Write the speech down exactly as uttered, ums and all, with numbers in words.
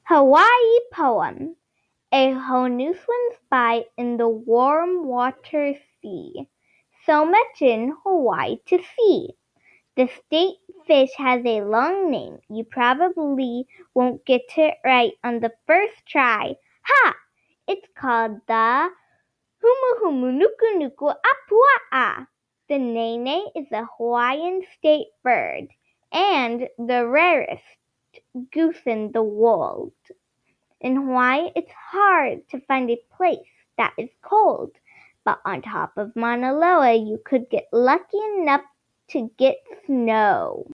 Hawaii Poem. A Honu swims by in the warm water sea. So much in Hawaii to see. The state fish has a long name. You probably won't get it right on the first try. Ha! It's called the Humuhumunukunuku-Apua'a. The nene is a Hawaiian state bird and the rarest goose in the world. In Hawaii, it's hard to find a place that is cold, but on top of Mauna Loa, you could get lucky enough to get snow.